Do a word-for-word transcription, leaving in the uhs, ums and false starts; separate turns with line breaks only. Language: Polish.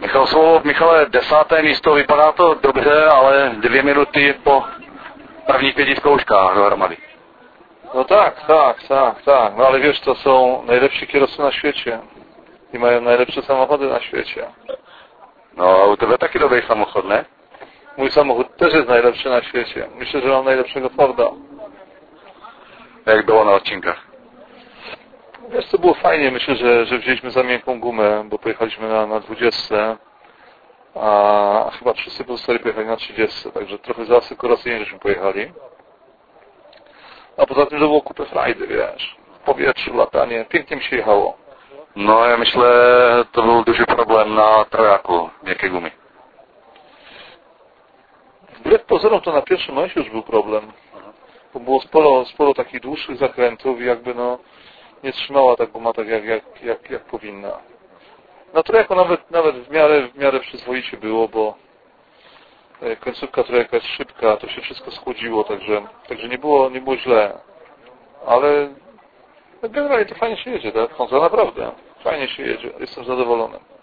Michal Svolov, Michale, desáté místo, vypadá to dobře, ale dvě minuty po prvních pěti zkouškách dohromady.
No tak, tak, tak, tak, no ale wiesz, to są najlepsi kierowcy na świecie i mają najlepsze samochody na świecie.
No, u tebe taky dobrý samochód, ne?
Mój samochód też jest najlepszy na świecie. Myślę, że mam najlepszego Forda.
Jak było na odcinkach?
Wiesz, to było fajnie. Myślę, że, że wzięliśmy za miękką gumę, bo pojechaliśmy na, na dwudziestce, a chyba wszyscy pozostali pojechali na trzydziestce, także trochę za asykuracyjnie żeśmy pojechali. A poza tym to było kupę frajdy, wiesz, w powietrzu, latanie, pięknie mi się jechało.
No, ja myślę, to był duży problem na trojaku, miękkie gumy.
Wbrew pozorom to na pierwszym momencie już był problem, bo było sporo, sporo takich dłuższych zakrętów i jakby no nie trzymała ta guma tak jak, jak, jak, jak powinna. Na trojaku nawet, nawet w miarę, w miarę przyzwoicie było, bo końcówka trojaka jest szybka, to się wszystko schłodziło, także, także nie było, nie było źle. Ale generalnie to fajnie się jedzie, tak? Honza, naprawdę. Fajnie się jedzie. Jestem zadowolony.